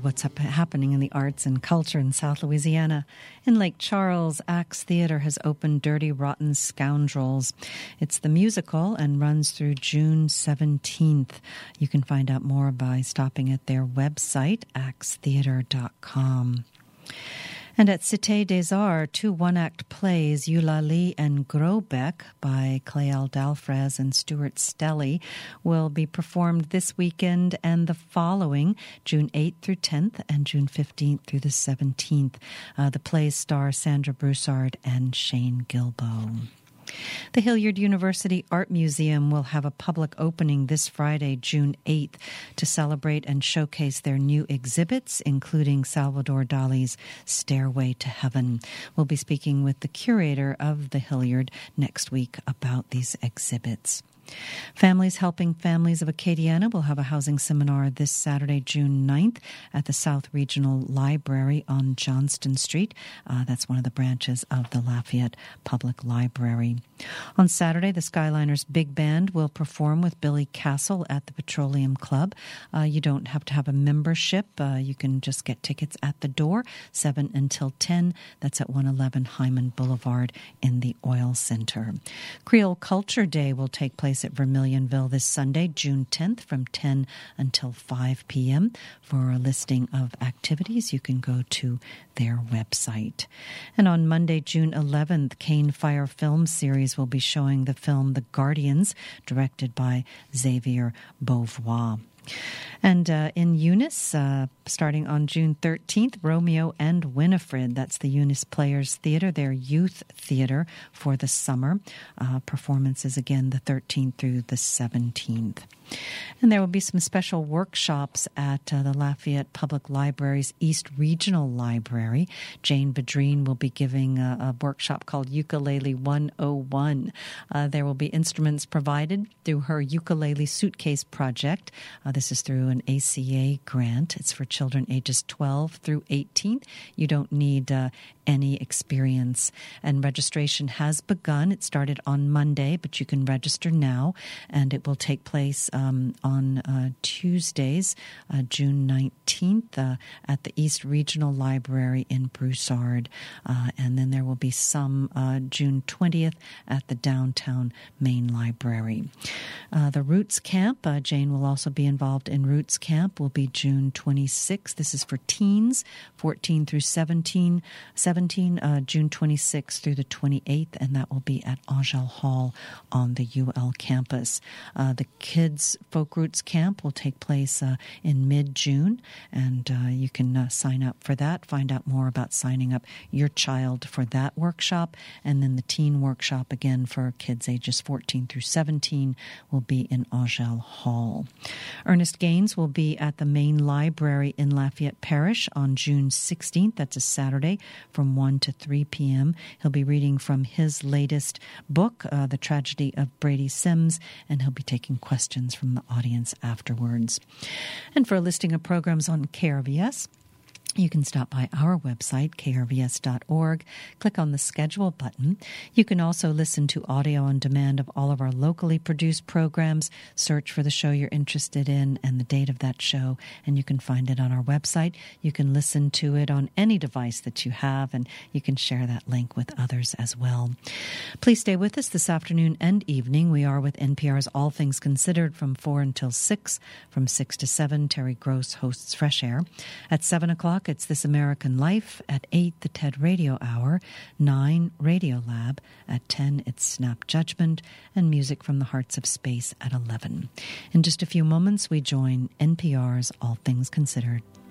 what's happening in the arts and culture in South Louisiana. In Lake Charles, Axe Theatre has opened Dirty Rotten Scoundrels. It's the musical and runs through June 17th. You can find out more by stopping at their website, axetheatre.com. And at Cité des Arts, 2 one-act plays, Eulalie and Grobeck by Cléal Dalfrez and Stuart Stelly, will be performed this weekend and the following, June 8th through 10th and June 15th through the 17th. The plays star Sandra Broussard and Shane Gilboe. The Hilliard University Art Museum will have a public opening this Friday, June 8th, to celebrate and showcase their new exhibits, including Salvador Dali's Stairway to Heaven. We'll be speaking with the curator of the Hilliard next week about these exhibits. Families Helping Families of Acadiana will have a housing seminar this Saturday, June 9th at the South Regional Library on Johnston Street. That's one of the branches of the Lafayette Public Library. On Saturday, the Skyliners Big Band will perform with Billy Castle at the Petroleum Club. You don't have to have a membership. You can just get tickets at the door, 7 until 10. That's at 111 Hyman Boulevard in the Oil Center. Creole Culture Day will take place at Vermilionville this Sunday, June 10th, from 10 until 5 p.m. For a listing of activities, you can go to their website. And on Monday, June 11th, Cane Fire Film Series will be showing the film The Guardians, directed by Xavier Beauvoir. And in Eunice, starting on June 13th, Romeo and Winifred. That's the Eunice Players Theatre, their youth theatre for the summer. Performances again the 13th through the 17th. And there will be some special workshops at the Lafayette Public Library's East Regional Library. Jane Bedreen will be giving a workshop called Ukulele 101. There will be instruments provided through her Ukulele Suitcase Project. This is through an ACA grant. It's for children ages 12 through 18. You don't need any experience. And registration has begun. It started on Monday, but you can register now, and it will take place on Tuesdays, June 19th, at the East Regional Library in Broussard. And then there will be some June 20th at the Downtown Main Library. The Roots Camp, Jane will also be involved in Roots Camp, will be June 26th. This is for teens, 14 through 17, June 26th through the 28th, and that will be at Angel Hall on the UL campus. The Kids Folk Roots Camp will take place in mid-June, and you can sign up for that, find out more about signing up your child for that workshop. And then the teen workshop, again for kids ages 14 through 17, will be in Angel Hall. Ernest Gaines will be at the main library in Lafayette Parish on June 16th. That's a Saturday from 1 to 3 p.m. He'll be reading from his latest book, The Tragedy of Brady Sims, and he'll be taking questions from the audience afterwards. And for a listing of programs on KRVS, you can stop by our website, krvs.org, click on the schedule button. You can also listen to audio on demand of all of our locally produced programs. Search for the show you're interested in and the date of that show, and you can find it on our website. You can listen to it on any device that you have, and you can share that link with others as well. Please stay with us this afternoon and evening. We are with NPR's All Things Considered from 4 until 6. From 6 to 7, Terry Gross hosts Fresh Air. At 7 o'clock, it's This American Life. At 8, the TED Radio Hour. 9, Radio Lab. At 10, it's Snap Judgment. And Music from the Hearts of Space at 11. In just a few moments, we join NPR's All Things Considered.